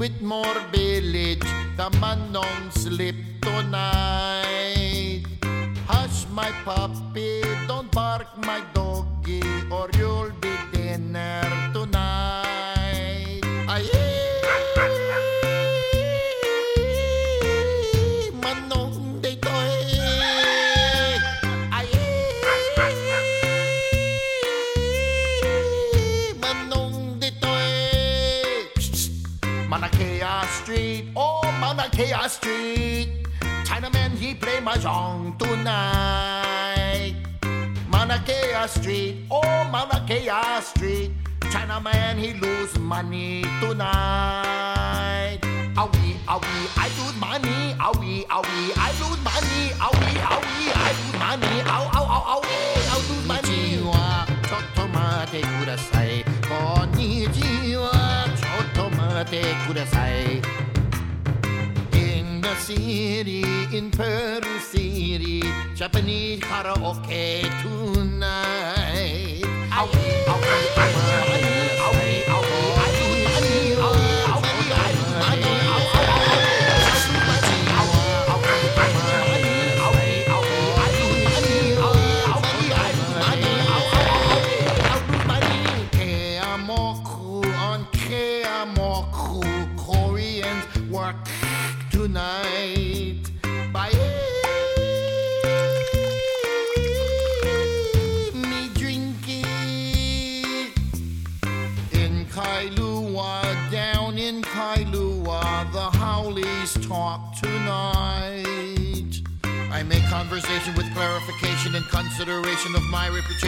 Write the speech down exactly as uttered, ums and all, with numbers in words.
Whitmore Village, the man don't sleep tonight. Hush my puppy, don't bark my doggy, or you'll be dinner tonight. Ay, manong dito eh. Ay, manong dito eh. Manakea Street, oh Manakea Street, Chinaman he play mahjong tonight. Manakea Street, oh Manakea Street, Chinaman he lose money tonight. Awi, awi, I lose money. Awi, awi, I lose money. Awi, awi, I lose money. Ow, ow, ow, ow, I lose money. Konnichiwa, chotto mate kudasai. Konnichiwa, chotto mate kudasai. In the city, in Pearl City, Japanese karaoke tonight. Awi, awi, I lose money. Awi, awi, I lose money. Awi, awi, I lose money. Ow, ow, ow, ow, I lose money. Awi, awi, I lose money. Awi, awi, I lose money. Awi, awi, I lose money. Ow, ow, ow, I lose money. Keamoku on Keamoku, Koreans work tonight. Bye. Me drinking in Kailua, down in Kailua, the Howleys talk tonight. I make conversation with clarification and consideration of my reputation.